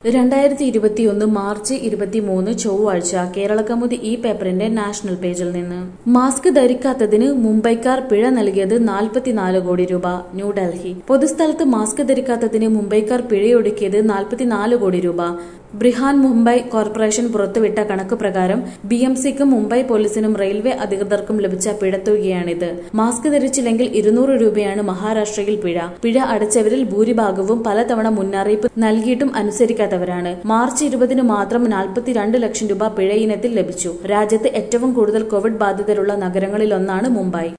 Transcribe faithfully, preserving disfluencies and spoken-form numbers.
രണ്ടായിരത്തി ഇരുപത്തിയൊന്ന് മാർച്ച് ഇരുപത്തിമൂന്ന് ചൊവ്വാഴ്ച കേരളകൗമുദി ഈ പേപ്പറിന്റെ നാഷണൽ പേജിൽ നിന്ന് മാസ്ക് ധരിക്കാത്തതിന് മുംബൈക്കാർ പിഴ നൽകിയത് നാൽപ്പത്തിനാല് കോടി രൂപ. ന്യൂഡൽഹി പൊതുസ്ഥലത്ത് മാസ്ക് ധരിക്കാത്തതിന് മുംബൈക്കാർ പിഴയൊടുക്കിയത് നാൽപ്പത്തിനാല് കോടി രൂപ. ബ്രിഹാൻ മുംബൈ കോർപ്പറേഷൻ പുറത്തുവിട്ട കണക്ക് പ്രകാരം ബി എം സിക്കും മുംബൈ പോലീസിനും റെയിൽവേ അധികൃതർക്കും ലഭിച്ച പിഴത്തുകയാണിത്. മാസ്ക് ധരിച്ചില്ലെങ്കിൽ ഇരുന്നൂറ് രൂപയാണ് മഹാരാഷ്ട്രയിൽ പിഴ. പിഴ അടച്ചവരിൽ ഭൂരിഭാഗവും പലതവണ മുന്നറിയിപ്പ് നൽകിയിട്ടും അനുസരിക്കാത്തവരാണ്. മാർച്ച് ഇരുപതിന് മാത്രം നാൽപ്പത്തിരണ്ട് ലക്ഷം രൂപ പിഴ ഇനത്തിൽ ലഭിച്ചു. രാജ്യത്ത് ഏറ്റവും കൂടുതൽ കോവിഡ് ബാധിതരുള്ള നഗരങ്ങളിലൊന്നാണ് മുംബൈ.